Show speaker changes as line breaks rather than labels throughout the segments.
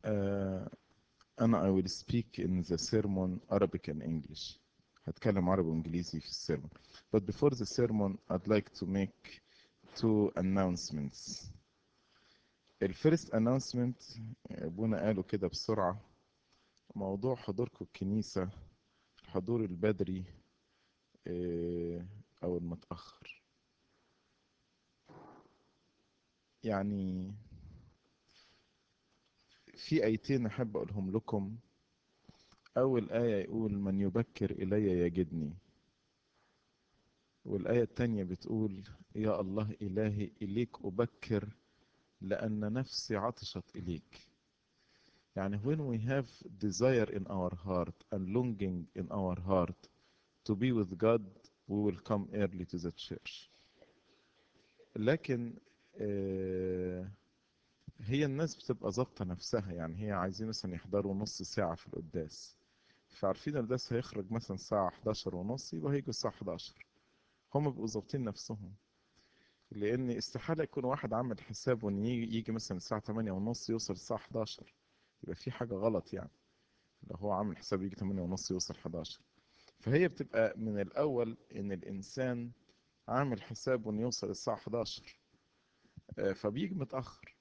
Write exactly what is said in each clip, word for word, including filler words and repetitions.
Uh, أنا I will speak in the sermon Arabic and English. هتكلم عربي وإنجليزي في السيرمون. But before the sermon, I'd like to make two announcements. The first announcement أبونا قالوا كده بسرعة موضوع حضوركم الكنيسة، الحضور البدري آه، أو المتأخر. يعني في آيتين أحب أقولهم لكم. أول آية يقول من يبكر إلي يجدني، والآية التانية بتقول يا الله إلهي إليك أبكر لأن نفسي عطشت إليك. يعني when we have desire in our heart and longing in our heart to be with God, we will come early to the church. لكن آه، هي الناس بتبقى ظابطة نفسها، يعني هي عايزين مثلا يحضروا نص ساعة في القداس، فعارفين القداس هيخرج مثلا الساعة حداشر ونص، يبقى هيجوا الساعة حداشر. هم بيبقوا ظابطين نفسهم، لان استحاله يكون واحد عامل حسابه ان يجي يجي مثلا الساعه تمانية ونص يوصل الساعه حداشر، يبقى في حاجه غلط يعني لو هو عامل حسابه يجي تمانية ونص يوصل حداشر. فهي بتبقى من الاول ان الانسان عامل حسابه انه يوصل الساعه حداشر، آه، فبيجي متاخر.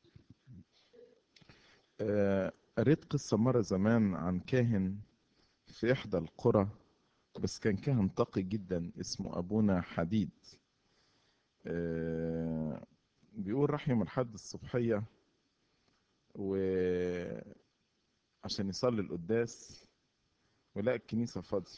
آه، قريت قصه مره زمان عن كاهن في احدى القرى، بس كان كاهن تقي جدا اسمه ابونا حديد. آه، بيقول راح يوم الحد الصبحيه وعشان يصلي القداس، ولقى الكنيسة فاضية،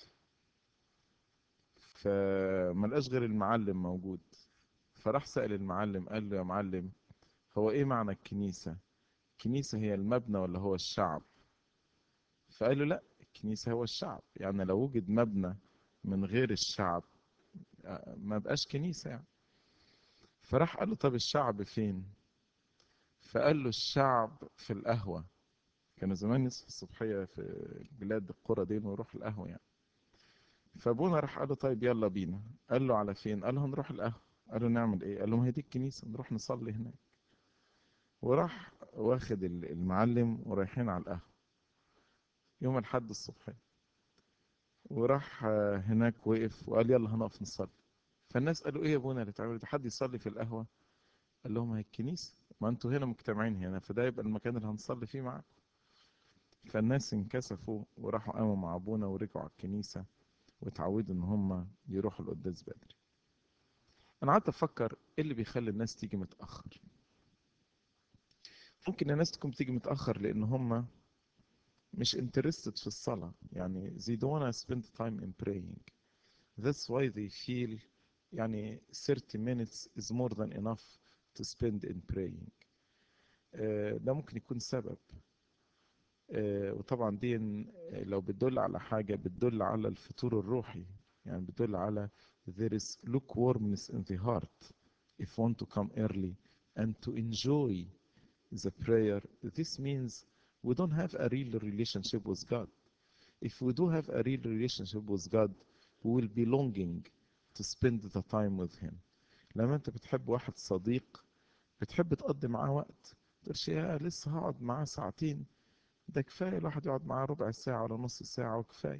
فما لقاش غير المعلم موجود. فراح سأل المعلم قال له يا معلم، هو ايه معنى الكنيسة؟ الكنيسة هي المبنى ولا هو الشعب؟ فقال له لا، الكنيسة هو الشعب، يعني لو وجد مبنى من غير الشعب آه، ما بقاش كنيسة يعني. فراح قال له طب الشعب فين؟ فقال له الشعب في القهوة. كانوا زمان يصحوا الصبحية في بلاد القرى دي ويروح القهوة يعني. فابونا راح قال له طيب يلا بينا. قال له على فين؟ قال له هنروح القهوة. قال له نعمل ايه؟ قال له ما هي دي الكنيسة، نروح نصلي هناك. وراح واخد ال- المعلم ورايحين على القهوة يوم الحد الصبح. وراح آه، هناك وقف وقال يلا هنقف نصلي. فالناس قالوا ايه يا ابونا اللي تعملوا ده، حد يصلي في القهوة؟ قال لهم هي الكنيسة، ما انتوا هنا مجتمعين هنا، فده يبقى المكان اللي هنصلي فيه معاكم. فالناس انكسفوا وراحوا قاموا مع ابونا ورجعوا على الكنيسة، واتعودوا ان هم يروحوا القداس بدري. انا قعدت افكر ايه اللي بيخلي الناس تيجي متاخر. ممكن الناس تكون بتيجي متاخر لان هم مش interested في الصلاه، يعني they don't wanna spend time in praying. That's why they feel يعني thirty minutes is more than enough to spend in praying. آه، ده ممكن يكون سبب. آه، وطبعا دي لو بتدل على حاجه بتدل على الفتور الروحي، يعني بتدل على there is lukewarmness in the heart. If want to come early and to enjoy the prayer, this means we don't have a real relationship with God. If we do have a real relationship with God, we will be longing to spend the time with Him. لما انت بتحب واحد صديق بتحب تقضي معاه وقت، تقولش يا لسه هقعد معاه ساعتين، ده كفاية الواحد يقعد معاه ربع ساعة ولا نص ساعة وكفاية.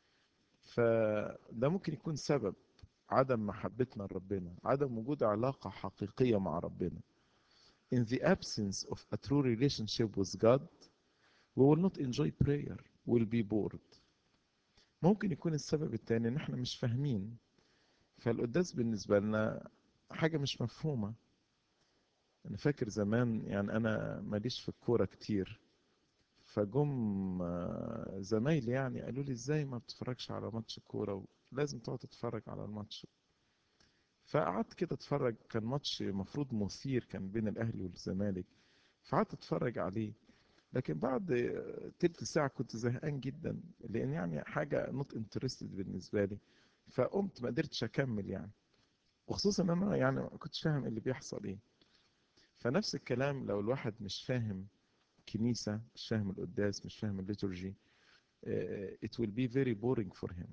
فده ممكن يكون سبب عدم محبتنا لربنا، عدم وجود علاقة حقيقية مع ربنا. In the absence of a true relationship with God, we will not enjoy prayer, we'll be bored. ممكن يكون السبب التاني ان احنا مش فاهمين، فالقداس بالنسبة لنا حاجة مش مفهومة. انا فاكر زمان، يعني انا ماليش في الكورة كتير، فجم آه، زمايلي يعني قالوا لي ازاي ما بتتفرجش على ماتش كورة، ولازم تقعد تتفرج على الماتش. فقعدت كده اتفرج، كان ماتش مفروض مثير كان بين الاهلي والزمالك، فقعدت اتفرج عليه. لكن بعد تلت ساعة كنت زهقان جدا، لأن يعني حاجة نوت انترستد بالنسبة لي، فقمت ما قدرتش أكمل يعني. وخصوصا إن أنا يعني ما كنتش فاهم اللي بيحصل إيه. فنفس الكلام لو الواحد مش فاهم كنيسة، مش فاهم القداس، مش فاهم الليتورجي، uh, it will be very boring for him.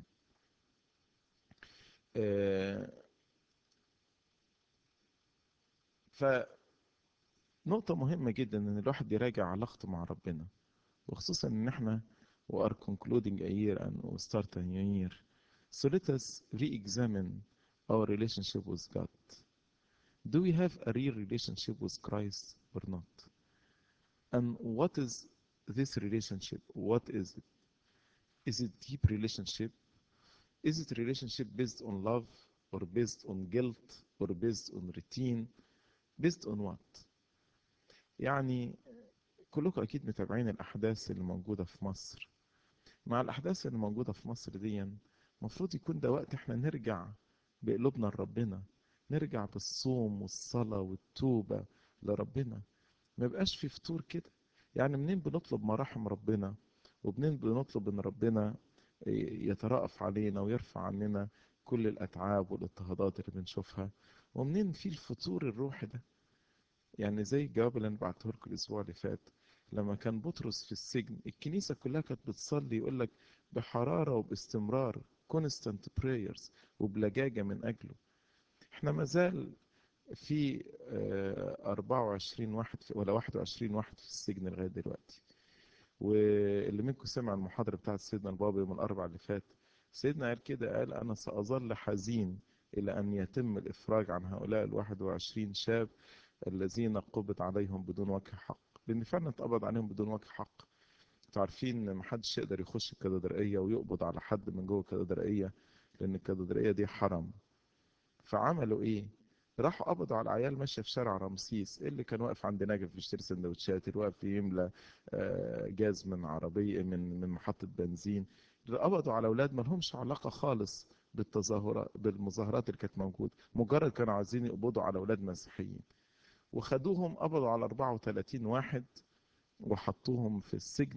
uh, نقطة مهمة جدا إن الواحد يراجع علاقته مع ربنا، وخصوصا إن إحنا we are concluding a year and we start a new year. So let us re-examine our relationship with God. Do we have a real relationship with Christ or not? And what is this relationship? What is it? Is it deep relationship? Is it relationship based on love or based on guilt or based on routine? Based on what؟ يعني كلكم أكيد متابعين الأحداث اللي موجودة في مصر. مع الأحداث اللي موجودة في مصر دي المفروض يكون ده وقت احنا نرجع بقلوبنا لربنا، نرجع بالصوم والصلاة والتوبة لربنا. ما يبقاش في فتور كده. يعني منين بنطلب مراحم ربنا، ومنين بنطلب ان ربنا يترأف علينا ويرفع عننا كل الأتعاب والاضطهادات اللي بنشوفها، ومنين في الفتور الروحي ده؟ يعني زي الجواب اللي انا بعته لكم الاسبوع اللي فات، لما كان بطرس في السجن الكنيسه كلها كانت بتصلي، يقول لك بحراره وباستمرار constant prayers وبلجاجه من اجله. احنا ما زال في آه، أربعة وعشرين واحد في ولا واحد وعشرين واحد في السجن لغايه دلوقتي. واللي منكم سمع المحاضره بتاعت سيدنا البابا يوم الاربعاء اللي فات، سيدنا قال كده، قال انا ساظل حزين الى ان يتم الافراج عن هؤلاء ال واحد وعشرين شاب الذين قبض عليهم بدون وجه حق. لأن فعلا اتقبض عليهم بدون وجه حق. انتوا عارفين إن محدش يقدر يخش الكاتدرائية ويقبض على حد من جوه الكاتدرائية، لأن الكاتدرائية دي حرم. فعملوا إيه؟ راحوا قبضوا على عيال ماشية في شارع رمسيس، اللي كان واقف عند نجف بيشتري سندوتشات، اللي واقف يملى آه، جاز من عربية من من محطة بنزين. قبضوا على أولاد ما لهمش علاقة خالص بالتظاهرات بالمظاهرات اللي كانت موجودة، مجرد كانوا عايزين يقبضوا على أولاد مسيحيين. وخدوهم قبضوا على أربعة وثلاثين واحد وحطوهم في السجن.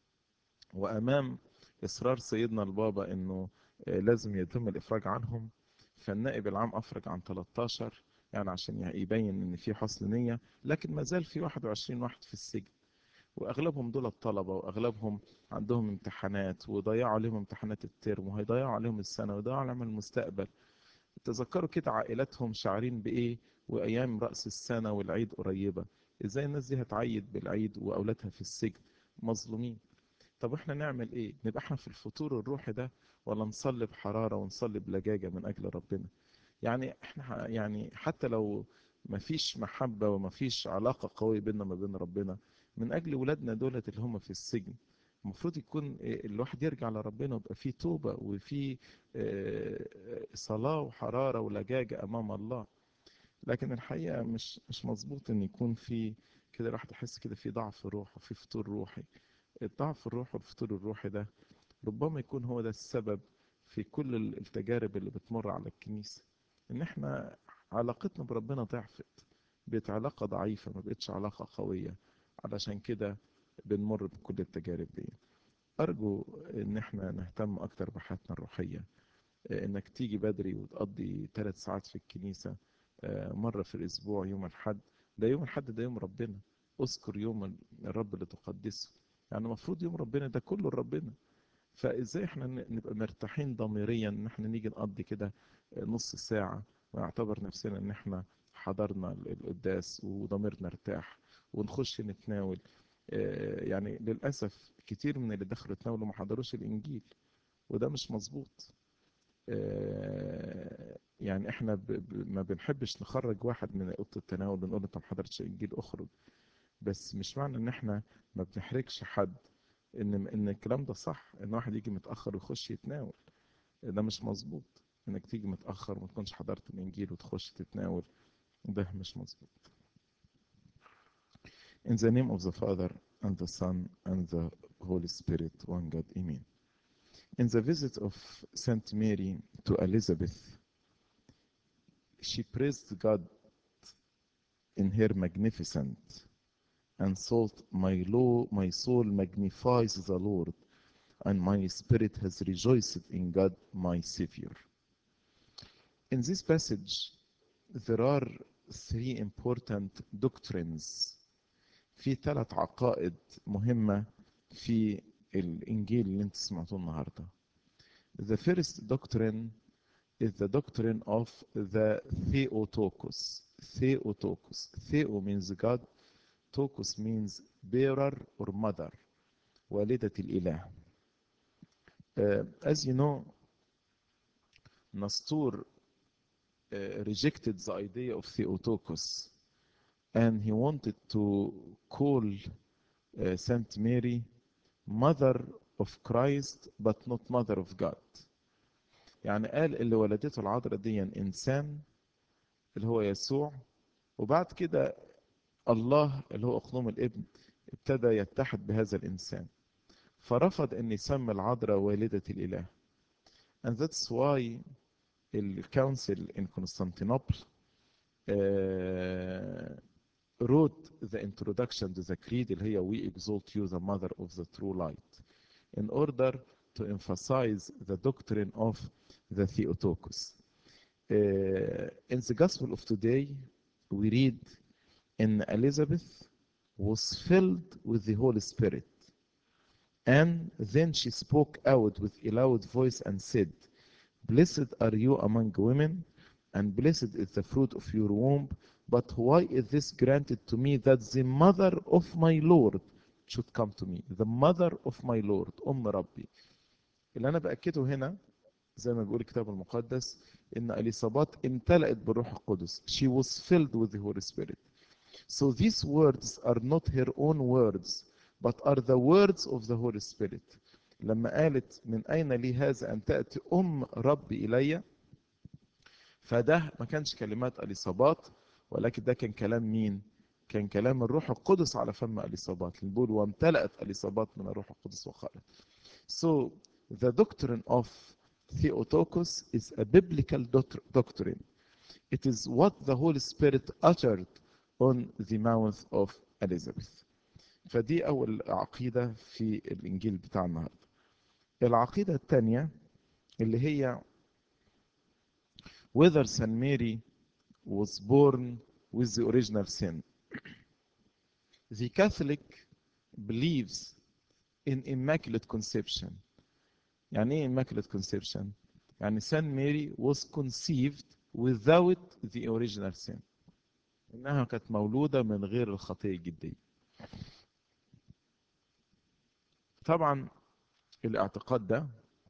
وأمام إصرار سيدنا البابا إنه آه، لازم يتم الإفراج عنهم، فالنائب العام أفرج عن تلتاشر، يعني عشان يبين إن في حسن نية، لكن ما زال في واحد وعشرين واحد في السجن. وأغلبهم دول الطلبة، وأغلبهم عندهم امتحانات، وضيعوا عليهم امتحانات الترم، وهيضيعوا عليهم السنة، ويضيعوا عليهم المستقبل. تذكروا كده عائلاتهم شعرين بإيه وأيام رأس السنة والعيد قريبة، إزاي الناس دي هتعيد بالعيد وأولادها في السجن مظلومين. طب إحنا نعمل إيه؟ نبقى إحنا في الفطور الروحي ده، ولا نصلي بحرارة ونصلي بلجاجة من أجل ربنا؟ يعني إحنا ح- يعني حتى لو مفيش محبة ومفيش علاقة قوية بيننا وما بين ربنا، من أجل ولادنا دولت اللي هم في السجن، المفروض يكون إيه، الواحد يرجع لربنا ويبقى فيه توبة وفيه آه، صلاة وحرارة ولجاجة أمام الله. لكن الحقيقة مش مش مظبوط إن يكون في كده، الواحد يحس كده في ضعف روح وفي فتور روحي. الضعف الروح والفتور الروحي ده ربما يكون هو ده السبب في كل ال- التجارب اللي بتمر على الكنيسة، إن إحنا علاقتنا بربنا ضعفت، بقت علاقة ضعيفة، ما بقتش علاقة قوية. علشان كده بنمر بكل التجارب دي. أرجو إن إحنا نهتم أكتر بحياتنا الروحية، انك تيجي بدري وتقضي ثلاث ساعات في الكنيسة آه، مرة في الاسبوع يوم الحد. ده يوم الحد ده يوم ربنا، اذكر يوم الرب اللي تقدسه. يعني المفروض يوم ربنا ده كله لربنا. فازاي احنا ن- نبقى مرتاحين ضميريا ان احنا نيجي نقضي كده آه، نص ساعة ونعتبر نفسنا ان احنا حضرنا ال- القداس وضميرنا ارتاح ونخش نتناول؟ آه، يعني للأسف كتير من اللي دخلوا يتناولوا ما حضروش الإنجيل، وده مش مظبوط. آه، يعني احنا ب... ب... ما بنحبش نخرج واحد من اوضه التناول ونقول له انت ما حضرتش انجيل اخرج. بس مش معنى ان احنا ما بنحرجش حد ان ان الكلام ده صح، ان واحد يجي متاخر ويخش يتناول. ده مش مظبوط، انك تيجي متاخر وما تكونش حضرت الانجيل وتخش تتناول. ده مش مظبوط. In the name of the Father and the Son and the Holy Spirit, one God, Amen. In the visit of Saint Mary to Elizabeth, she praised God in her magnificent, and thought, my law, my soul magnifies the Lord, and my spirit has rejoiced in God my Savior. In this passage, there are three important doctrines. في ثلاث عقائد مهمة في الإنجيل اللي انت سمعتوه النهاردة. The first doctrine is the doctrine of the Theotokos. Theotokos. Theo means God, Theotokos means bearer or mother, والدة الإله. Uh, as you know, Nestor uh, rejected the idea of Theotokos, and he wanted to call uh, Saint Mary mother of Christ but not mother of God. يعني قال اللي ولدته العذراء دي إنسان اللي هو يسوع، وبعد كده الله اللي هو أقنوم الابن ابتدى يتحد بهذا الإنسان، فرفض أن يسمي العذراء والدة الإله. And that's why the council in Constantinople uh, wrote the introduction to the creed اللي هي We exalt you the mother of the true light, in order to emphasize the doctrine of the Theotokos. Uh, in the Gospel of today, we read, in Elizabeth was filled with the Holy Spirit, and then she spoke out with a loud voice and said, Blessed are you among women, and blessed is the fruit of your womb. But why is this granted to me, that the mother of my Lord should come to me? The mother of my Lord, أم ربي. اللي أنا بأكده هنا زي ما بيقول الكتاب المقدس إن إليصابات امتلأت بالروح القدس. She was filled with the Holy Spirit. So these words are not her own words, but are the words of the Holy Spirit. لما قالت من أين لي هذا أن تأتي أم ربي إلي، فده ما كانش كلمات إليصابات، ولكن ده كان كلام مين؟ كان كلام الروح القدس على فم إليصابات. بيقول وامتلأت إليصابات من الروح القدس وقالت. So the doctrine of Theotokos is a biblical doctrine. It is what the Holy Spirit uttered on the mouth of Elizabeth. فدي أول عقيدة في الإنجيل بتاع النهاردة. العقيدة الثانية اللي هي whether Saint Mary was born with the original sin. The Catholic believes in immaculate conception. يعني ايه immaculate conception؟ يعني Saint Mary was conceived without the original sin. إنها كانت مولودة من غير الخطية الجدية. طبعا الاعتقاد ده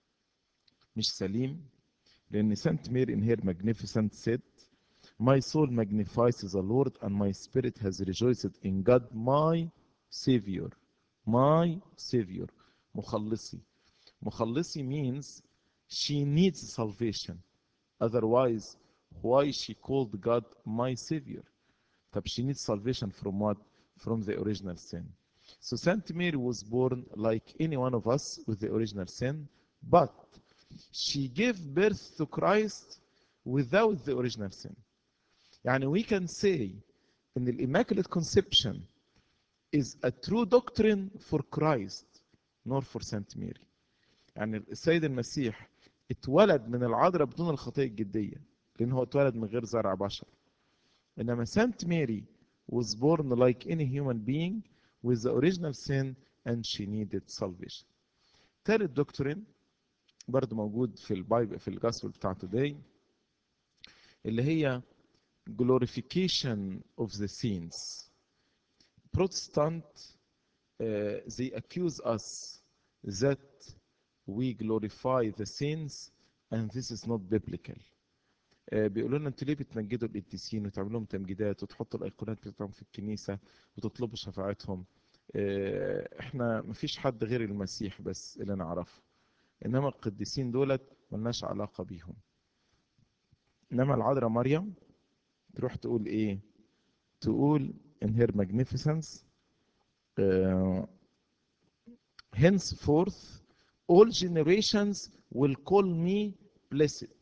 مش سليم، لأن سانت ميري in her magnificent said, My soul magnifies the Lord, and my spirit has rejoiced in God my Savior. My Savior. مخلصي. مخلصي means she needs salvation. Otherwise, why she called God my Savior? طب she needs salvation from what? From the original sin. So Saint Mary was born like any one of us with the original sin, but she gave birth to Christ without the original sin. يعني we can say in the Immaculate Conception is a true doctrine for Christ, not for Saint Mary. يعني السيد المسيح اتولد من العذراء بدون الخطية الجدية، لأن هو اتولد من غير زرع بشر. إنما Saint Mary was born like any human being with the original sin, and she needed salvation. ثالث دكتورين برضه موجود في البايبل في الجاسبل بتاع today اللي هي glorification of the saints. Protestant uh, they accuse us that we glorify the saints, and this is not biblical. uh, بيقولوا لنا انتوا ليه بتمجدوا القديسين وتعملوا لهم تمجيدات وتحطوا الايقونات بتاعتهم في الكنيسه وتطلبوا شفاعتهم؟ uh, احنا مفيش حد غير المسيح بس اللي نعرفه، انما القديسين دولت ملناش علاقه بيهم. انما العذراء مريم تروح تقول ايه؟ تقول in her magnificence uh, henceforth all generations will call me blessed.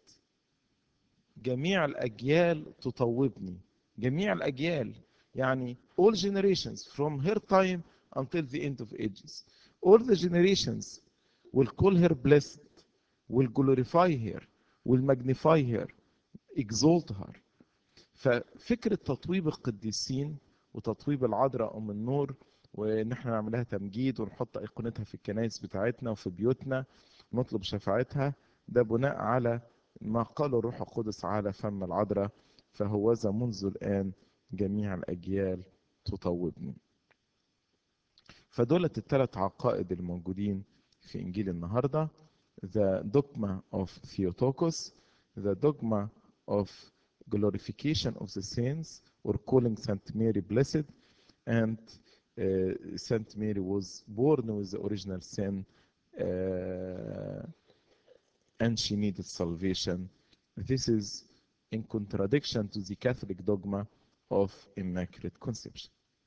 جميع الأجيال تطوبني. جميع الأجيال يعني all generations from her time until the end of ages. All the generations will call her blessed, will glorify her, will magnify her, exalt her. ففكرة تطويب القديسين وتطويب العذراء أم النور، وإن احنا نعملها تمجيد ونحط أيقونتها في الكنائس بتاعتنا وفي بيوتنا ونطلب شفاعتها، ده بناء على ما قاله الروح القدس على فم العذراء، فهوذا منذ الآن جميع الأجيال تطوبني. فدولت الثلاث عقائد الموجودين في إنجيل النهاردة: the dogma of Theotokos, the dogma of glorification of the saints or calling Saint Mary blessed, and uh, Saint Mary was born with the original sin uh, and she needed salvation. This is in contradiction to the Catholic dogma of Immaculate Conception.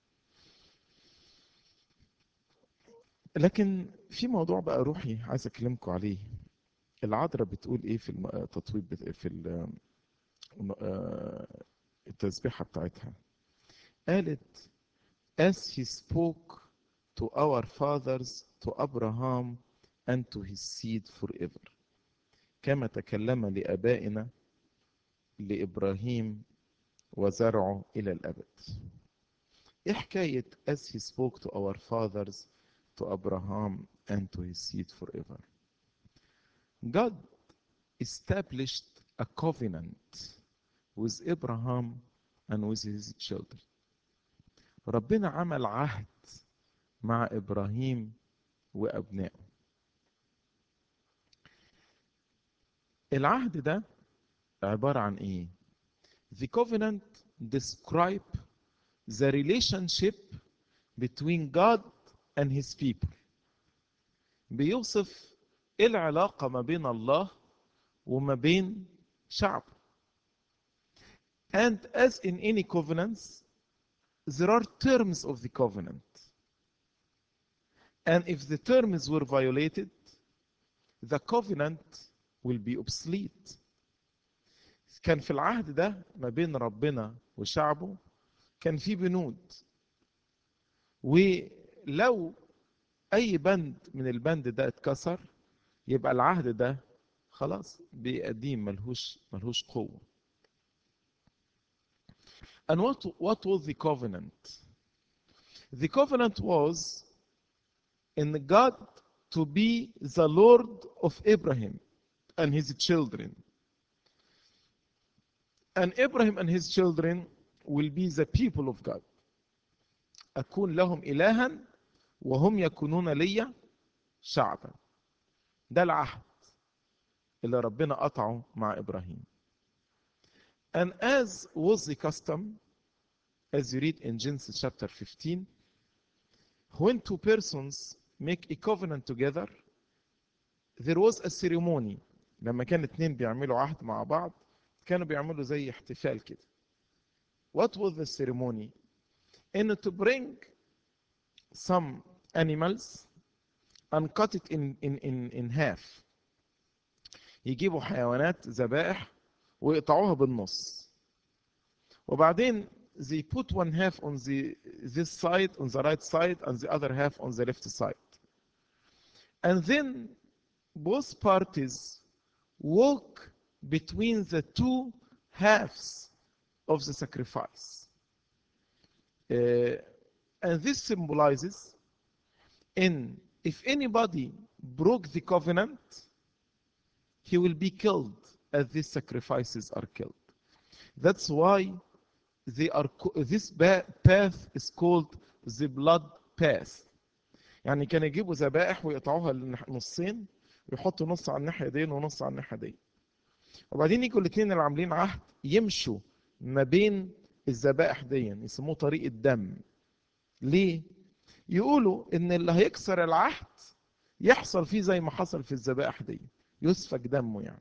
لكن في موضوع بقى روحي عايز اكلمكم عليه. العذراء بتقول ايه في التطويب بت- في ال- آه، التسبيحة بتاعتها؟ قالت as he spoke to our fathers, to Abraham and to his seed forever. كما تكلم لآبائنا، لإبراهيم وزرعه إلى الأبد. إيه حكاية as he spoke to our fathers, to Abraham and to his seed forever? God established a covenant with Abraham and with his children. ربنا عمل عهد مع إبراهيم وأبنائه. العهد ده عبارة عن إيه؟ The covenant describe the relationship between God and his people. بيوصف إيه العلاقة ما بين الله وما بين شعبه. And as in any covenants, there are terms of the covenant. And if the terms were violated, the covenant will be obsolete. كان في العهد ده ما بين ربنا وشعبه كان في بنود، ولو أي بند من البند ده اتكسر يبقى العهد ده خلاص بقديم، ملهوش ملهوش قوة. And what, what was the covenant? The covenant was in God to be the Lord of Abraham and his children. And Abraham and his children will be the people of God. أكون لهم إلها وهم يكونون لي شعبا. ده العهد اللي ربنا قطعه مع إبراهيم. And as was the custom, as you read in Genesis chapter fifteen, when two persons make a covenant together, there was a ceremony. لما كان اتنين بيعملوا عهد مع بعض كانوا بيعملوا زي احتفال كده. What was the ceremony? In to bring some animals and cut it in, in, in, in half. يجيبوا حيوانات ذبائح ويقطعوها بالنص. وبعدين they put one half on the this side, on the right side, and the other half on the left side. And then both parties walk between the two halves of the sacrifice. Uh, and this symbolizes in if anybody broke the covenant, he will be killed as these sacrifices are killed. That's why they are this path is called the blood path. يعني كانوا يجيبوا ذبائح ويقطعوها نصين ويحطوا نص على الناحيه دي ونص على الناحيه دي، وبعدين يجوا الاثنين اللي عاملين عهد يمشوا ما بين الذبائح دي، يسموه طريق الدم. ليه؟ يقولوا ان اللي هيكسر العهد يحصل فيه زي ما حصل في الذبائح دي، يسفك دمه يعني.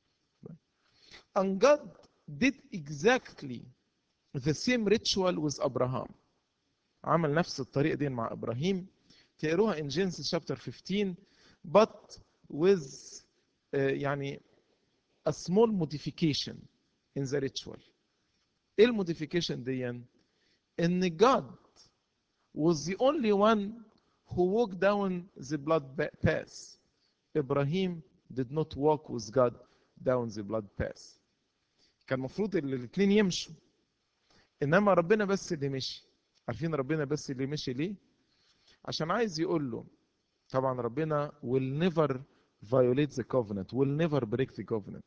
And God did exactly the same ritual with Abraham. عمل نفس الطريقة دي مع إبراهيم. تقروها in Genesis chapter fifteen, but with uh, يعني a small modification in the ritual. ايه الموديفيكيشن دي؟ ان God was the only one who walked down the blood path. Ibrahim did not walk with God down the blood path. كان المفروض الاثنين يمشوا، انما ربنا بس اللي مشي. عارفين ربنا بس اللي مشي ليه؟ عشان عايز يقول له طبعا ربنا will never violate the covenant, will never break the covenant.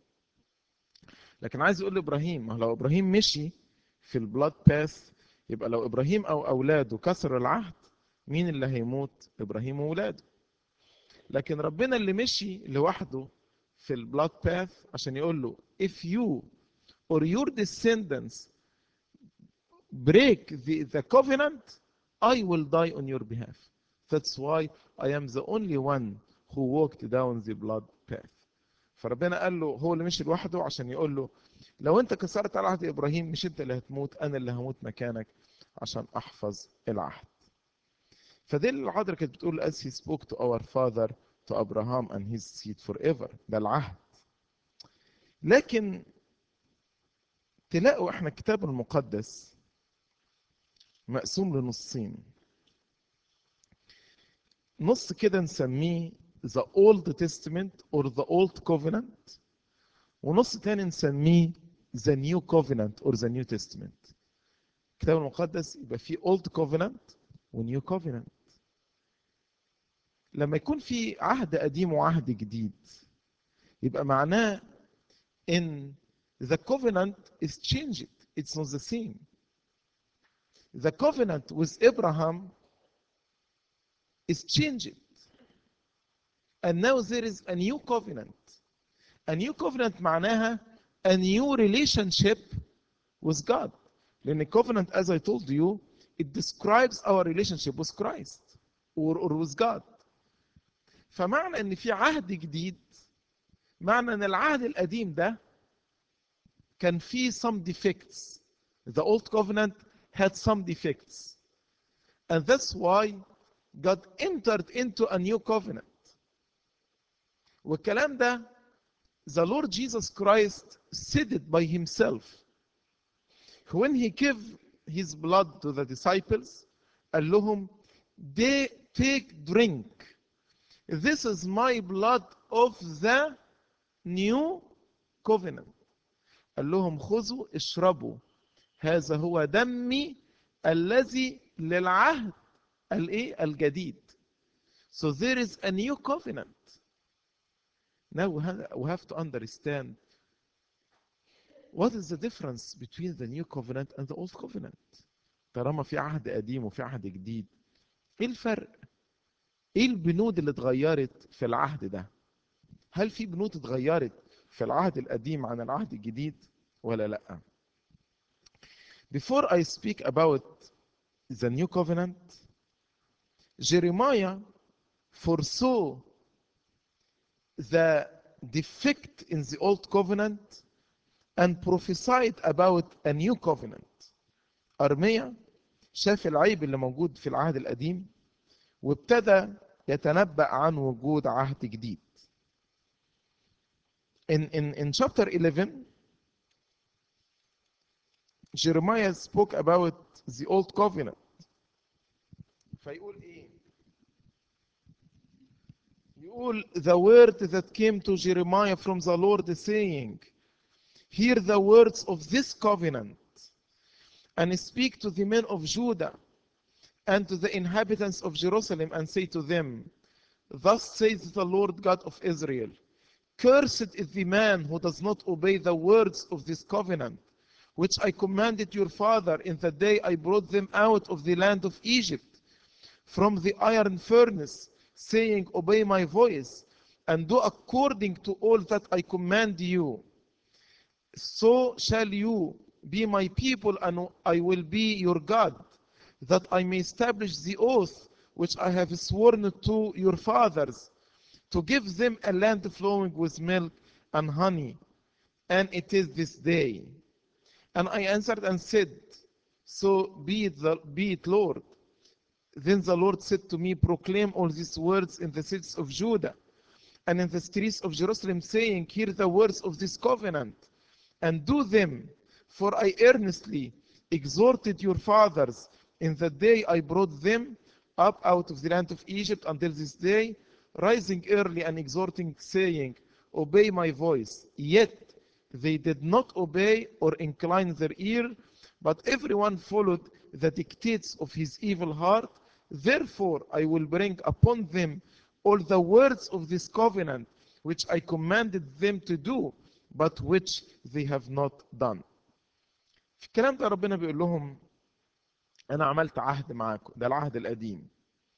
لكن عايز يقول لابراهيم ما لو ابراهيم مشي في البلاد باث يبقى لو ابراهيم او اولاده كسروا العهد مين اللي هيموت؟ إبراهيم وولاده. لكن ربنا اللي مشي لوحده في البلاد باث عشان يقول له if you or your descendants break the, the covenant, I will die on your behalf. That's why I am the only one who walked down the blood path. فربنا قال له، هو اللي مشي لوحده عشان يقول له لو انت كسرت على عهد ابراهيم مش انت اللي هتموت، انا اللي هموت مكانك عشان احفظ العهد. فدي اللي العذراء كانت بتقول as he spoke to our father to Abraham and his seed forever. ده العهد. لكن تلاقوا احنا الكتاب المقدس مقسوم لنصين. نص كده نسميه the Old Testament or the Old Covenant، ونص تاني نسميه the New Covenant or the New Testament. الكتاب المقدس يبقى فيه Old Covenant و New Covenant. لما يكون في عهد قديم وعهد جديد يبقى معناه ان the covenant is changed. It's not the same. The covenant with Abraham is changed. And now there is a new covenant. A new covenant معناها a new relationship with God. لأن covenant, as I told you, it describes our relationship with Christ or, or with God. فمعنى ان في عهد جديد معنى ان العهد القديم ده كان فيه some defects. The old covenant had some defects. And that's why God entered into a new covenant. والكلام ده the Lord Jesus Christ said it by himself. When he gave his blood to the disciples, قال لهم they take drink. This is my blood of the new covenant. قال لهم خذوا اشربوا هذا هو دمي الذي للعهد الايه الجديد. So there is a new covenant. Now we have to understand what is the difference between the new covenant and the old covenant. طالما في عهد قديم وفي عهد جديد، ايه الفرق؟ ايه البنود اللي اتغيرت في العهد ده؟ هل في بنود اتغيرت في العهد القديم عن العهد الجديد ولا لا؟ Before I speak about the new covenant, Jeremiah foresaw the defect in the old covenant and prophesied about a new covenant. أرميا شاف العيب اللي موجود في العهد القديم وابتدى يتنبأ عن وجود عهد جديد. In, in, in chapter eleven, Jeremiah spoke about the old covenant. فيقول ايه؟ يقول the word that came to Jeremiah from the Lord saying, hear the words of this covenant and speak to the men of Judah and to the inhabitants of Jerusalem and say to them, thus says the Lord God of Israel, cursed is the man who does not obey the words of this covenant, which I commanded your father in the day I brought them out of the land of Egypt from the iron furnace, saying, obey my voice and do according to all that I command you. So shall you be my people and I will be your God, that I may establish the oath which I have sworn to your fathers, to give them a land flowing with milk and honey. And it is this day. And I answered and said, so be it, the, be it, Lord. Then the Lord said to me, proclaim all these words in the cities of Judah and in the streets of Jerusalem, saying, hear the words of this covenant and do them. For I earnestly exhorted your fathers in the day I brought them up out of the land of Egypt until this day, rising early and exhorting, saying, obey my voice. Yet they did not obey or incline their ear, but everyone followed the dictates of his evil heart. Therefore I will bring upon them all the words of this covenant which I commanded them to do, but which they have not done. في الكلام ده ربنا بيقول لهم أنا عملت عهد معاكم، ده العهد القديم.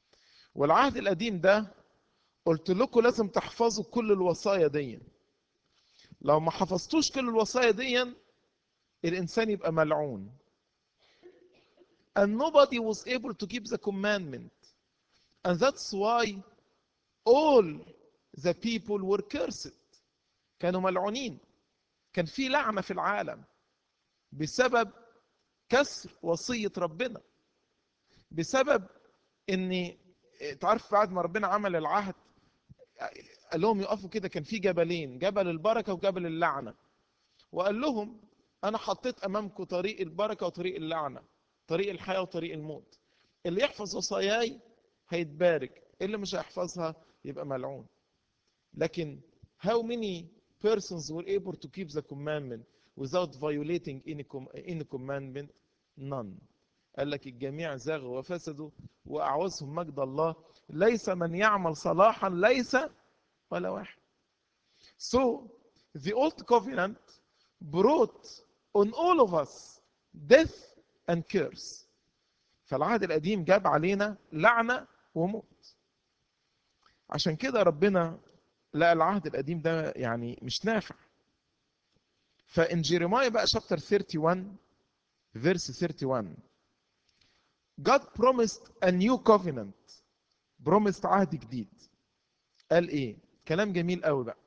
والعهد القديم ده قلت لكم لازم تحفظوا كل الوصايا دي. لو ما حفظتوش كل الوصايا دي الإنسان يبقى ملعون. And nobody was able to keep the commandment. And that's why all the people were cursed. كانوا ملعونين. كان في لعنة في العالم بسبب كسر وصية ربنا. بسبب ان تعرف بعد ما ربنا عمل العهد قال لهم يقفوا كده، كان في جبلين، جبل البركة وجبل اللعنة. وقال لهم انا حطيت امامكم طريق البركة وطريق اللعنة، طريق الحياة وطريق الموت. اللي يحفظ وصاياي هيتبارك، اللي مش هيحفظها يبقى ملعون. لكن how many persons were able to keep the commandment without violating any any commandment? None. قال لك الجميع زاغوا وفسدوا وأعوزهم مجد الله، ليس من يعمل صلاحا ليس ولا واحد. So the old covenant brought on all of us death and curse. فالعهد القديم جاب علينا لعنة وموت. عشان كده ربنا لا العهد القديم ده يعني مش نافع. فإن جيرميا بقى شابتر واحد وثلاثين verse واحد وثلاثين God promised a new covenant. promised عهد جديد. قال ايه؟ كلام جميل قوي بقى.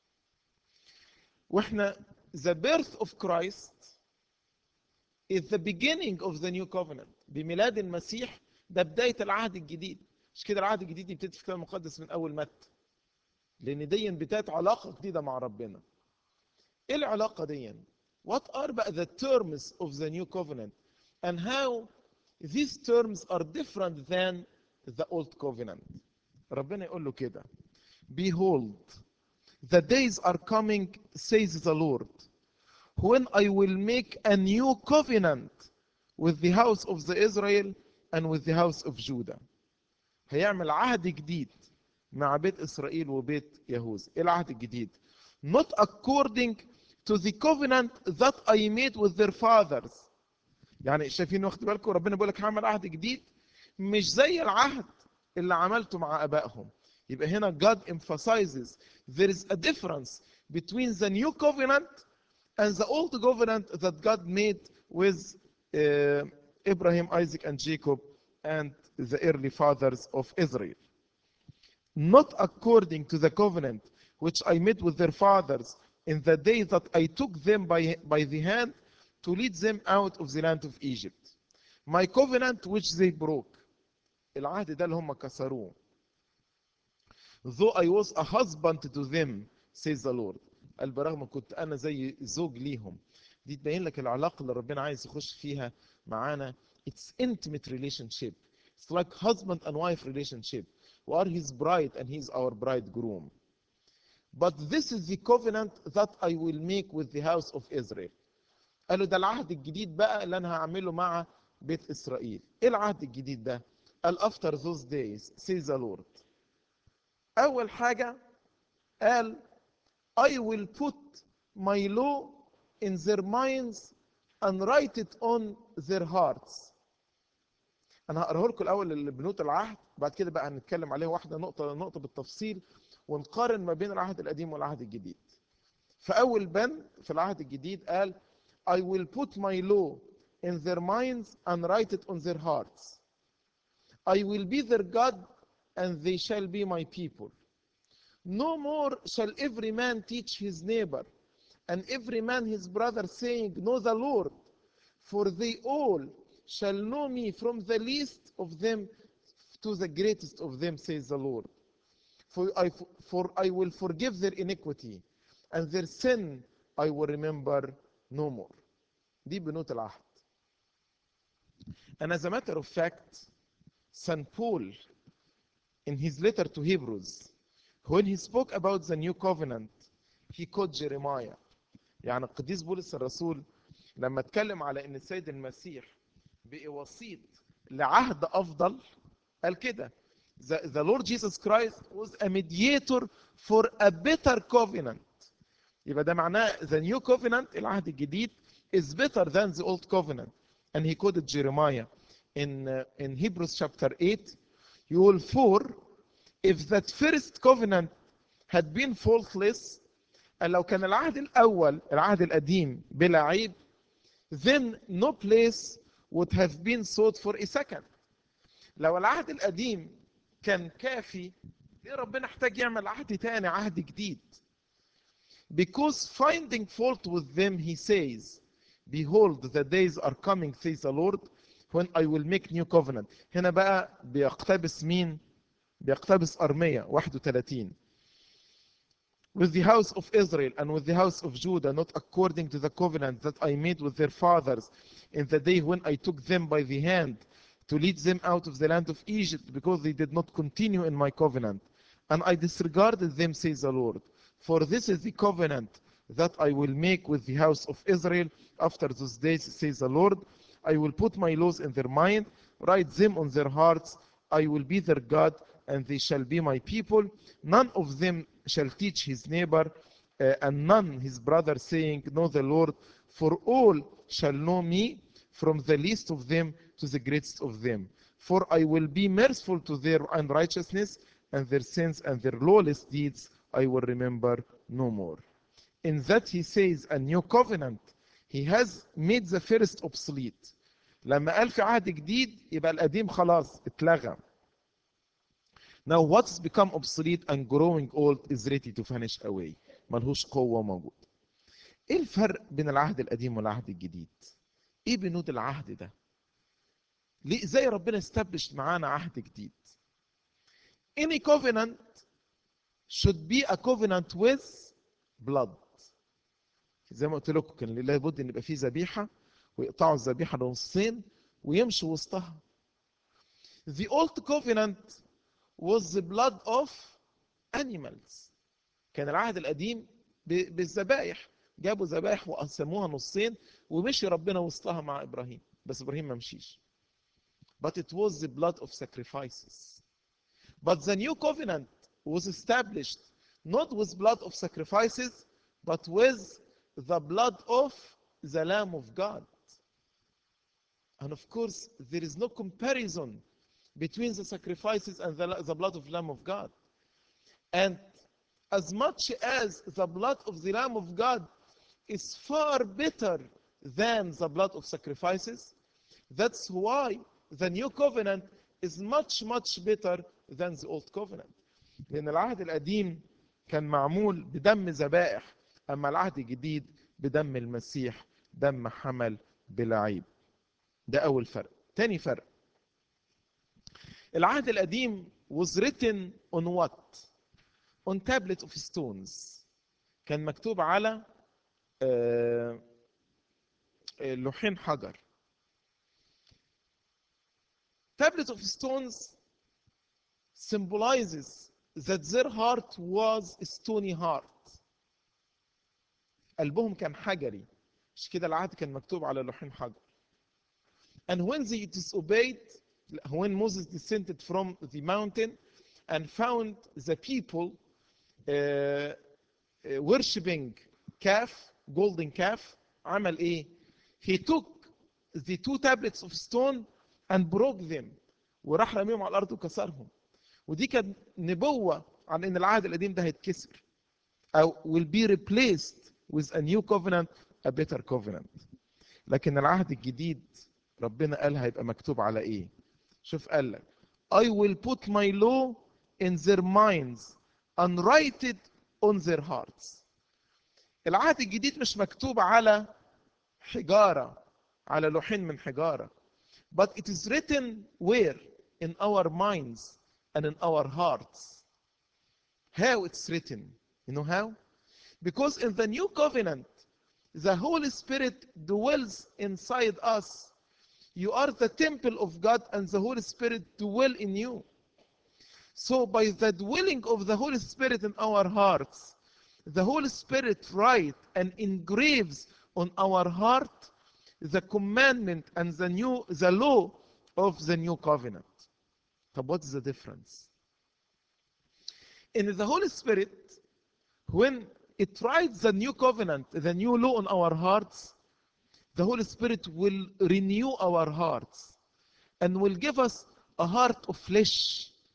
واحنا the birth of Christ is the beginning of the new covenant. بميلاد المسيح ده بداية العهد الجديد. مش كده العهد الجديد يبتدي في الكتاب المقدس من أول متى. لأن دي بداية علاقة جديدة مع ربنا. ايه العلاقة دي؟ What are the terms of the new covenant and how these terms are different than the old covenant. ربنا يقول له كده. Behold, the days are coming, says the Lord, when I will make a new covenant with the house of the Israel and with the house of Judah. هيعمل عهد جديد مع بيت إسرائيل وبيت يهوذا. إيه العهد الجديد؟ Not according to the covenant that I made with their fathers. يعني شايفين واخد بالكم ربنا بيقول لك هعمل عهد جديد مش زي العهد اللي عملته مع ابائهم. يبقى هنا God emphasizes there is a difference between the new covenant and the old covenant that God made with uh, Abraham, Isaac and Jacob and the early fathers of Israel. Not according to the covenant which I made with their fathers in the day that I took them by, by the hand to lead them out of the land of Egypt. My covenant which they broke. العهد ده اللي هم كسروه. Though I was a husband to them, says the Lord. قال برغم كنت أنا زي زوج ليهم. دي تبين لك العلاقة اللي ربنا عايز يخش فيها معانا. It's intimate relationship. It's like husband and wife relationship. We are his bride and he is our bridegroom. But this is the covenant that I will make with the house of Israel. قالوا ده العهد الجديد بقى اللي انا هعمله مع بيت اسرائيل. ايه العهد الجديد ده؟ قال after those days says the Lord. اول حاجه قال I will put my law in their minds and write it on their hearts. انا هقراه لكم الاول بنوت العهد، بعد كده بقى هنتكلم عليه واحده نقطه نقطه بالتفصيل ونقارن ما بين العهد القديم والعهد الجديد. فاول بند في العهد الجديد قال I will put my law in their minds and write it on their hearts. I will be their God and they shall be my people. No more shall every man teach his neighbor and every man his brother saying, know the Lord, for they all shall know me from the least of them to the greatest of them, says the Lord. For I, for I will forgive their iniquity and their sin I will remember no more. دي بنوت العهد. And as a matter of fact, Saint Paul, in his letter to Hebrews, when he spoke about the new covenant, he quoted Jeremiah. يعني القديس بولس الرسول لما اتكلم على ان السيد المسيح بقى وسيط لعهد افضل قال كده the, the Lord Jesus Christ was a mediator for a better covenant. يبقى ده معناه the new covenant العهد الجديد is better than the old covenant. And he quoted Jeremiah in uh, in Hebrews chapter eight يقول for if that first covenant had been faultless، لو كان العهد الأول العهد القديم بلا عيب، then no place would have been sought for a second. لو العهد القديم كان كافي، ليه ربنا احتاج يعمل عهد تاني، عهد جديد؟ Because finding fault with them he says behold the days are coming says the Lord when I will make new covenant. هنا بقى بيقتبس مين؟ بيقتبس أرمية واحد وثلاثين. With the house of Israel and with the house of Judah, not according to the covenant that I made with their fathers in the day when I took them by the hand to lead them out of the land of Egypt, because they did not continue in my covenant. And I disregarded them, says the Lord. For this is the covenant that I will make with the house of Israel after those days, says the Lord. I will put my laws in their mind, write them on their hearts. I will be their God, and they shall be my people. None of them shall teach his neighbor, uh, and none his brother, saying, know the Lord, for all shall know me, from the least of them to the greatest of them. For I will be merciful to their unrighteousness, and their sins and their lawless deeds I will remember no more. In that he says a new covenant, he has made the first obsolete. لما قال في عهد جديد يبقى القديم خلاص اتلغى. Now what's become obsolete and growing old is ready to vanish away. ملهوش قوة موجود. ايه الفرق بين العهد القديم والعهد الجديد؟ ايه بنود العهد ده؟ ليه ازاي ربنا استبلش معانا عهد جديد؟ Any covenant should be a covenant with blood. زي ما قلت لكم كان لابد ان يبقى فيه ذبيحه ويقطعوا الذبيحه لنصين ويمشوا وسطها. The old covenant was the blood of animals. كان العهد القديم بالذبائح، جابوا ذبائح وقسموها نصين ومشي ربنا وسطها مع ابراهيم، بس ابراهيم ما مشيش. But it was the blood of sacrifices. But the new covenant was established not with blood of sacrifices, but with the blood of the Lamb of God. And of course, there is no comparison between the sacrifices and the, the blood of the Lamb of God. And as much as the blood of the Lamb of God is far better than the blood of sacrifices, that's why the new covenant is much much better than the old covenant. لأن العهد القديم كان معمول بدم ذبائح، أما العهد الجديد بدم المسيح، دم حمل بلا عيب. ده أول فرق. تاني فرق، العهد القديم was written on what? On tablet of stones. كان مكتوب على لوحين حجر. Tablet of stones symbolizes that their heart was a stony heart. قلبهم كان حجري، مش كده العهد كان مكتوب على لوحين حجر. And when they disobeyed, when Moses descended from the mountain and found the people uh, uh, worshiping calf, golden calf، عمل ايه؟ He took the two tablets of stone and broke them، وراح رميهم على الارض وكسرهم. ودي كانت نبوة عن ان العهد القديم ده هيتكسر او will be replaced with a new covenant, a better covenant. لكن العهد الجديد ربنا قال هيبقى مكتوب على ايه؟ شوف قال لك I will put my law in their minds and write it on their hearts. العهد الجديد مش مكتوب على حجارة، على لوحين من حجارة. But it is written where? In our minds and in our hearts. How it's written? You know how? Because in the new covenant, the Holy Spirit dwells inside us. You are the temple of God and the Holy Spirit dwell in you. So by the dwelling of the Holy Spirit in our hearts, the Holy Spirit writes and engraves on our heart the commandment and the new the law of the new covenant. But what's the difference? In the Holy Spirit, when it writes the new covenant, the new law on our hearts, the Holy Spirit will renew our hearts and will give us a heart of flesh,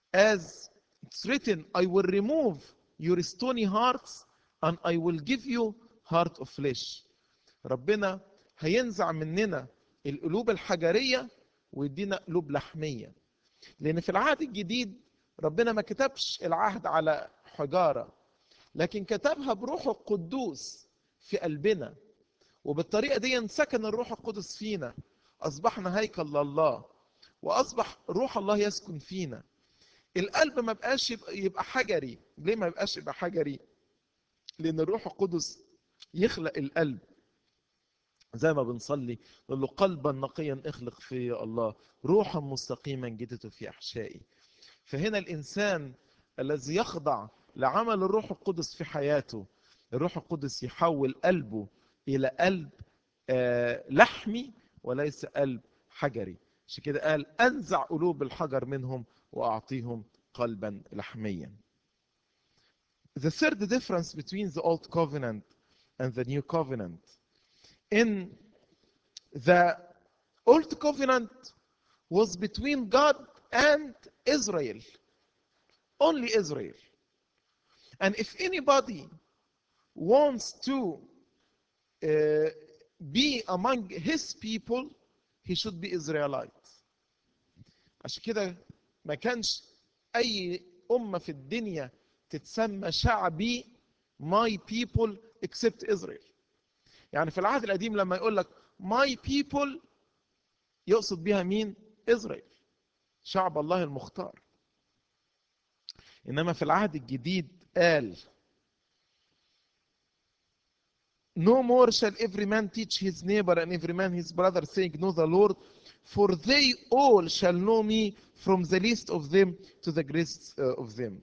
as it's written, I will remove your stony hearts and I will give you heart of flesh. ربنا هينزع مننا القلوب الحجرية ويدينا قلوب لحمية. لأن في العهد الجديد ربنا ما كتبش العهد على حجارة، لكن كتبها بروحه القدوس في قلبنا، وبالطريقة دي سكن الروح القدس فينا، أصبحنا هيكل لله، وأصبح روح الله يسكن فينا. القلب ما بقاش يبقى حجري. ليه ما بقاش يبقى حجري؟ لأن الروح القدس يخلق القلب زي ما بنصلي نقول له قلبا نقيا اخلق في الله، روحا مستقيما جدته في احشائي. فهنا الانسان الذي يخضع لعمل الروح القدس في حياته، الروح القدس يحول قلبه الى قلب آه لحمي وليس قلب حجري. عشان كده قال انزع قلوب الحجر منهم واعطيهم قلبا لحميا. The third difference between the old covenant and the new covenant: in the old covenant was between God and Israel, only Israel. And if anybody wants to uh, be among his people, he should be Israelite. عشان كده ما كانش أي أمة في الدنيا تتسمى شعبي my people except Israel. يعني في العهد القديم لما يقول لك my people يقصد بها مين؟ إسرائيل، شعب الله المختار. إنما في العهد الجديد قال no more shall every man teach his neighbor and every man his brother, saying, know the Lord, for they all shall know me, from the least of them to the greatest of them.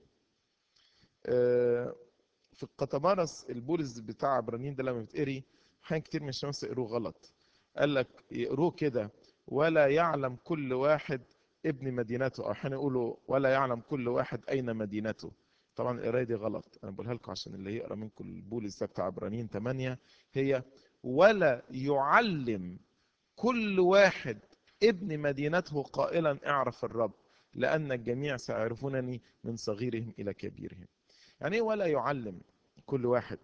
في القطمارس البولس بتاع عبرانيين ده لما بتقري حاجات كتير من الشمس يقروه غلط. قال لك يقروه كده ولا يعلم كل واحد ابن مدينته، او احيانا يقولوا ولا يعلم كل واحد اين مدينته. طبعا القرايه دي غلط، انا بقولها لكم عشان اللي يقرا منكم البولس ده بتاع عبرانيين ثمانية، هي ولا يعلم كل واحد ابن مدينته قائلا اعرف الرب، لان الجميع سيعرفونني من صغيرهم الى كبيرهم. يعني ايه ولا يعلم كل واحد؟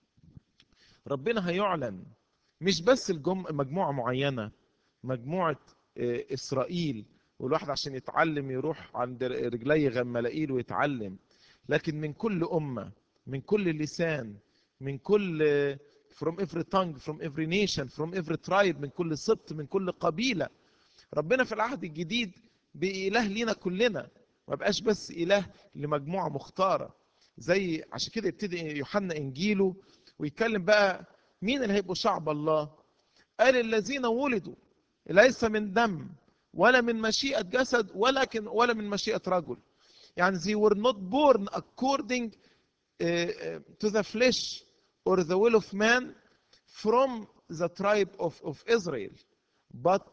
ربنا هيعلن مش بس الجم... مجموعة معينة، مجموعة إسرائيل، والواحد عشان يتعلم يروح عند رجلي غملائيل ويتعلم، لكن من كل أمة، من كل لسان، من كل from every tongue, from every nation, from every tribe، من كل سبط، من كل قبيلة. ربنا في العهد الجديد بإله لينا كلنا، ما بقاش بس إله لمجموعة مختارة. زي عشان كده يبتدي يوحنا إنجيله ويتكلم بقى مين اللي هيبقوا شعب الله. قال الذين ولدوا ليس من دم ولا من مشيئة جسد ولكن ولا من مشيئة رجل. يعني they were not born according uh, to the flesh or the will of man from the tribe of, of Israel, but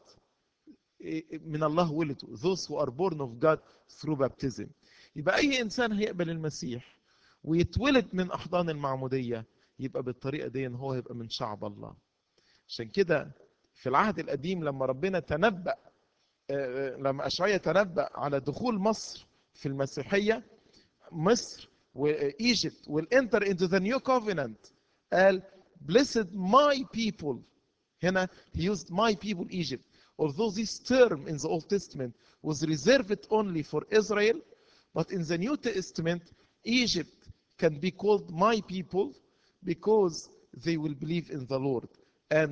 من الله ولدوا those who are born of God through baptism. يبقى أي إنسان هيقبل المسيح ويتولد من أحضان المعمودية يبقى بالطريقة دي هو يبقى من شعب الله. عشان كده في العهد القديم لما ربنا تنبأ، لما أشعياء تنبأ على دخول مصر في المسيحية، مصر وإيجيبت will enter into the new covenant، قال blessed my people. هنا he used my people Egypt. Although this term in the Old Testament was reserved only for Israel, but in the New Testament Egypt can be called my people because they will believe in the Lord and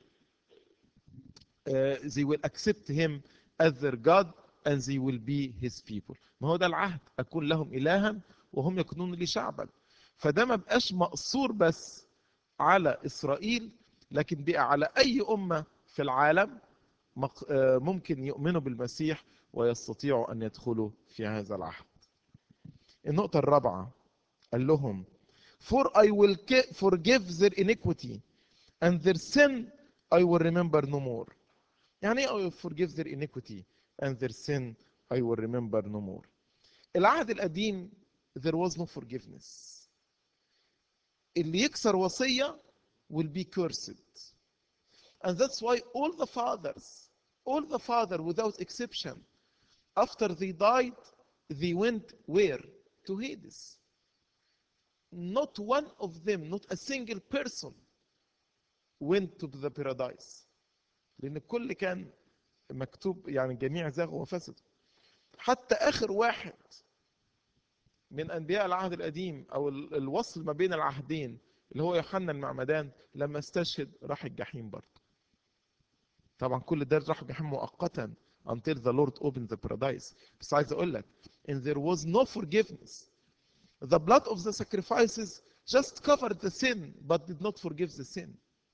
uh, they will accept him as their God and they will be his people. ما هو ده العهد، أكون لهم إلها وهم يكونون لي شعبا. فده ما بقاش مقصور بس على إسرائيل، لكن بقى على أي أمة في العالم ممكن يؤمنوا بالمسيح ويستطيعوا أن يدخلوا في هذا العهد. النقطة الرابعة قال لهم for I will forgive their iniquity and their sin I will remember no more. يعني ايه I will forgive their iniquity and their sin I will remember no more؟ العهد القديم there was no forgiveness. اللي يكسر وصية will be cursed. And that's why all the fathers, all the father without exception, after they died,
they went where? To Hades. Not one of them, not a single person went to the paradise. لأن الكل كان مكتوب يعني الجميع زاغوا وفسدوا. حتى آخر واحد من أنبياء العهد القديم أو الوصل ما بين العهدين اللي هو يوحنا المعمدان لما استشهد راح الجحيم برضه. طبعا كل ده راح الجحيم مؤقتا until the Lord opened the paradise. بس عايز أقول لك and there was no forgiveness. The blood of the sacrifices just covered the sin but did not forgive the sin.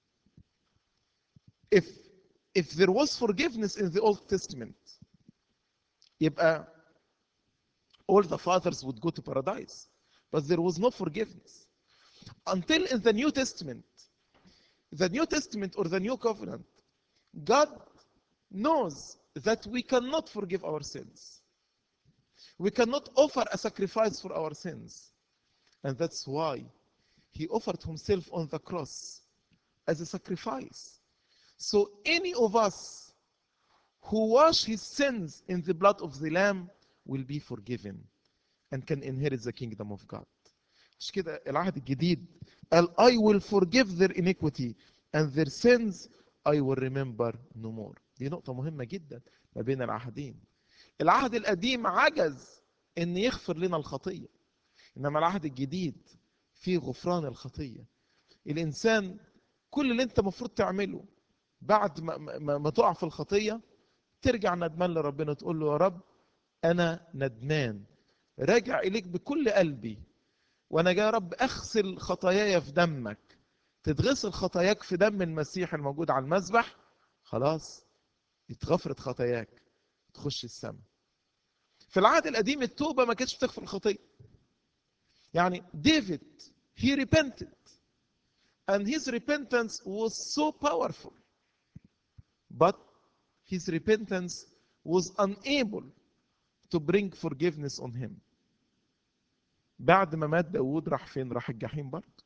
If if there was forgiveness in the Old Testament يبقى all the fathers would go to paradise, but there was no forgiveness until in the New Testament. The New Testament or the New Covenant, God knows that we cannot forgive our sins. We cannot offer a sacrifice for our sins. And that's why he offered himself on the cross as a sacrifice. So any of us who wash his sins in the blood of the Lamb will be forgiven and can inherit the kingdom of God. مش كده العهد الجديد قال I will forgive their iniquity and their sins I will remember no more. دي نقطة مهمة جدا ما بين العهدين. العهد القديم عجز ان يغفر لنا الخطية، انما العهد الجديد فيه غفران الخطية. الانسان كل اللي انت المفروض تعمله بعد ما, ما, ما تقع في الخطية ترجع ندمان لربنا تقول له يا رب انا ندمان راجع اليك بكل قلبي وانا جاي يا رب اغسل خطاياي في دمك. تتغسل خطاياك في دم المسيح الموجود على المذبح خلاص اتغفرت خطاياك تخش السماء. في العهد القديم التوبة ما كانتش بتغفر الخطية. يعني ديفيد he repented and his repentance was so powerful but his repentance was unable to bring forgiveness on him. بعد ما مات داود راح فين؟ راح الجحيم برضه.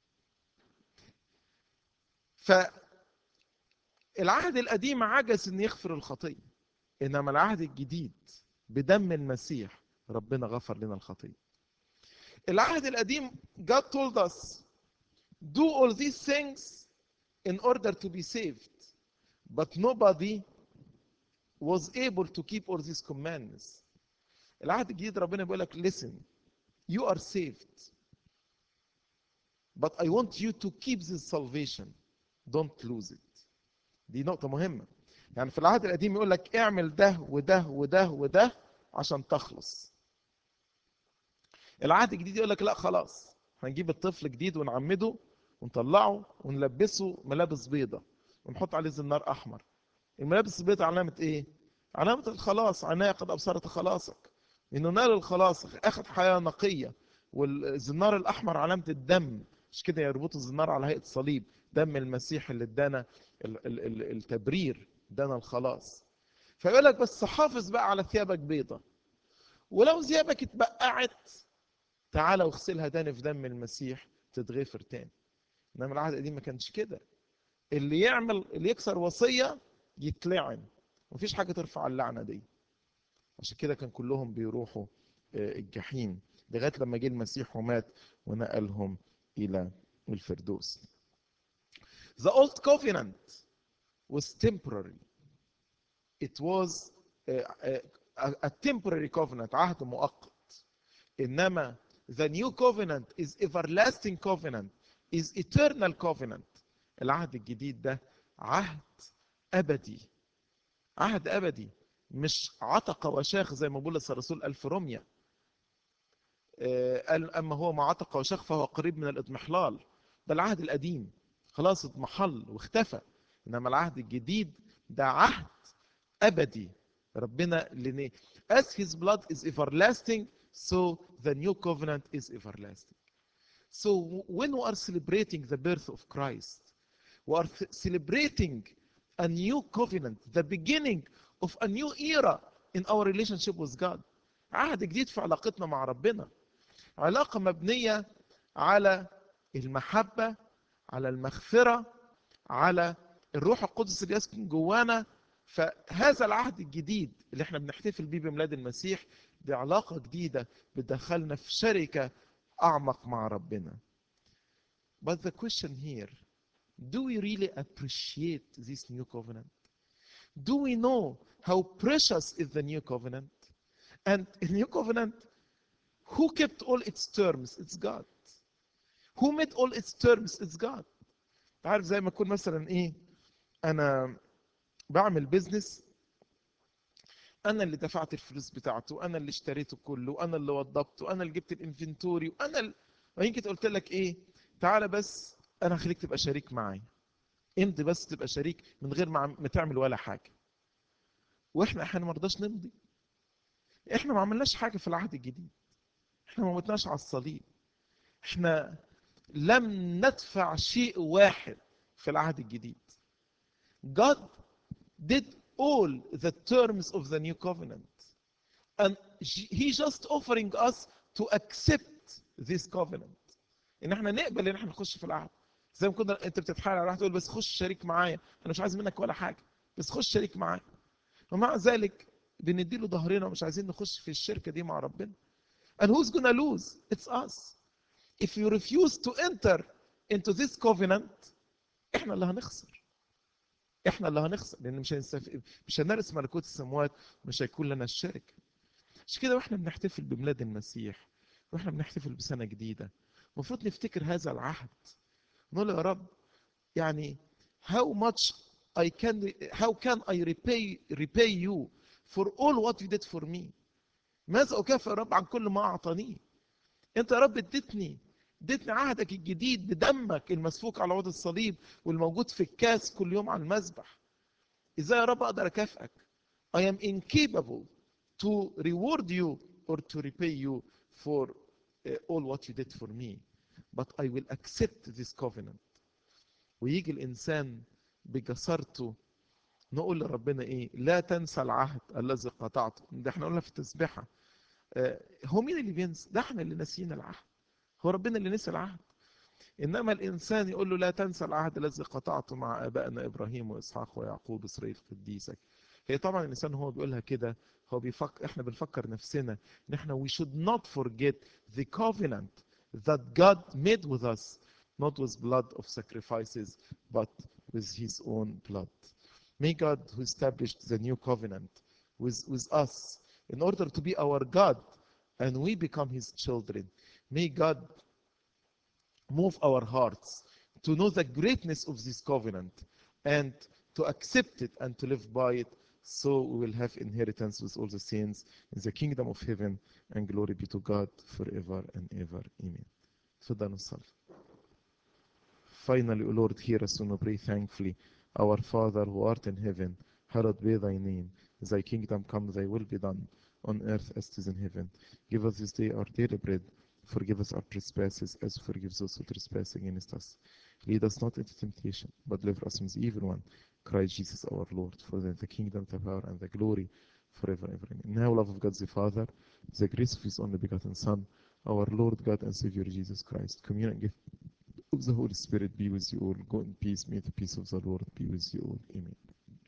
فالعهد القديم عجز ان يغفر الخطيه، انما العهد الجديد بدم المسيح ربنا غفر لنا الخطيه. العهد القديم God told us do all these things in order to be saved, but nobody was able to keep all these commandments. العهد الجديد ربنا بيقول لك listen you are saved but I want you to keep this salvation, don't lose it. دي نقطة مهمة. يعني في العهد القديم يقول لك اعمل ده وده وده وده عشان تخلص. العهد الجديد يقول لك لا خلاص هنجيب الطفل جديد ونعمده ونطلعه ونلبسه ملابس بيضة ونحط عليه زنار احمر. الملابس البيضة علامة ايه؟ علامة الخلاص. عيناي قد ابصرت خلاصك، انه نال الخلاص اخذ حياة نقية. والزنار الاحمر علامة الدم، مش كده يربطوا الزنار على هيئة صليب، دم المسيح اللي ادانا التبرير ادانا الخلاص. فيقول لك بس حافظ بقى على ثيابك بيضة، ولو ثيابك اتبقعت تعالى واغسلها تاني في دم المسيح تتغفر تاني. انما العهد القديم ما كانش كده. اللي يعمل اللي يكسر وصيه يتلعن، مفيش حاجه ترفع اللعنه دي. عشان كده كان كلهم بيروحوا الجحيم لغايه لما جه المسيح ومات ونقلهم الى الفردوس. The old covenant was temporary. It was a, a, a temporary covenant، عهد مؤقت. انما the new covenant is everlasting covenant, is eternal covenant. العهد الجديد ده عهد ابدي، عهد ابدي، مش عتق وشاخ زي ما بولس الرسول قال في روميا. قال اما هو ما عتق وشاخ فهو قريب من الاضمحلال. ده العهد القديم خلاص اضمحل واختفى. انما العهد الجديد ده عهد ابدي. ربنا لن as his blood is everlasting so the new covenant is everlasting. So when we are celebrating the birth of Christ, we are celebrating a new covenant, the beginning of a new era in our relationship with God. عهد جديد في علاقتنا مع ربنا، علاقة مبنية على المحبة، على المغفرة، على الروح القدس اللي يسكن جوانا. فهذا العهد الجديد اللي احنا بنحتفل بيه بميلاد المسيح دي علاقة جديدة بتدخلنا في شركة أعمق مع ربنا. But the question here, do we really appreciate this new covenant? Do we know how precious is the new covenant? And the new covenant, who kept all its terms? It's God. Who made all its terms? It's God. عارف زي ما يكون مثلا ايه، انا بعمل بيزنس، انا اللي دفعت الفلوس بتاعته، انا اللي اشتريته كله، انا اللي وضبته، انا اللي جبت الانفنتوري، وانا ال... وبعدين جيت قلت لك ايه، تعالى بس انا هخليك تبقى شريك معايا، امضي بس تبقى شريك من غير ما ما تعمل ولا حاجه. واحنا احنا ما رضاش نمضي. احنا ما عملناش حاجه في العهد الجديد، احنا ما موتناش على الصليب، احنا لم ندفع شيء واحد في العهد الجديد. God did all the terms of the new covenant, and he just offering us to accept this covenant. ان احنا نقبل ان احنا نخش في العهد. زي ما كنا انت بتتحايل على واحد تقول بس خش شريك معايا، انا مش عايز منك ولا حاجه، بس خش شريك معايا. ومع ذلك بنديله ظهرنا ومش عايزين نخش في الشركه دي مع ربنا. And who's gonna lose? It's us. If you refuse to enter into this covenant, احنا اللي هنخسر. احنا اللي هنخسر لان مش هنستف... مش هنرث ملكوت السماوات، مش هيكون لنا الشركه. مش كده واحنا بنحتفل بميلاد المسيح، واحنا بنحتفل بسنه جديده، المفروض نفتكر هذا العهد، نقول يا رب يعني how much I can how can I repay repay you for all what you did for me. ماذا اكافئ يا رب عن كل ما اعطانيه. انت يا رب اديتني اديتني عهدك الجديد بدمك المسفوك على عود الصليب والموجود في الكاس كل يوم على المذبح. ازاي يا رب اقدر اكافئك؟ I am incapable to reward you or to repay you for uh, all what you did for me, but I will accept this covenant. ويجي الانسان بجسارته نقول لربنا ايه؟ لا تنسى العهد الذي قطعته. ده احنا قلنا في التسبيحه. هو مين اللي بينسى؟ ده احنا اللي ناسيين العهد. هو ربنا اللي نسى العهد. انما الانسان يقول له لا تنسى العهد الذي قطعته مع ابائنا ابراهيم واسحاق ويعقوب اسرائيل قديسك. هي طبعا الانسان هو بيقولها كده هو بيفكر، احنا بنفكر نفسنا ان احنا we should not forget the covenant that God made with us, not with blood of sacrifices but with his own blood. May God who established the new covenant with, with us in order to be our God and we become his children, may God move our hearts to know the greatness of this covenant and to accept it and to live by it, so we will have inheritance with all the saints in the kingdom of heaven, and glory be to God forever and ever. Amen. تفضل نصلي. Finally, O Lord, hear us when we pray thankfully. Our Father who art in heaven, hallowed be thy name. Thy kingdom come, thy will be done, on earth as it is in heaven. Give us this day our daily bread. Forgive us our trespasses as we forgive those who trespass against us. Lead us not into temptation, but deliver us from the evil one. Christ Jesus our Lord, for thine is the kingdom, the power, and the glory forever and ever. Amen. Now, love of God the Father, the grace of his only begotten Son, our Lord God and Savior Jesus Christ, communion and gift of the Holy Spirit be with you all. Go in peace. May the peace of the Lord be with you all. Amen.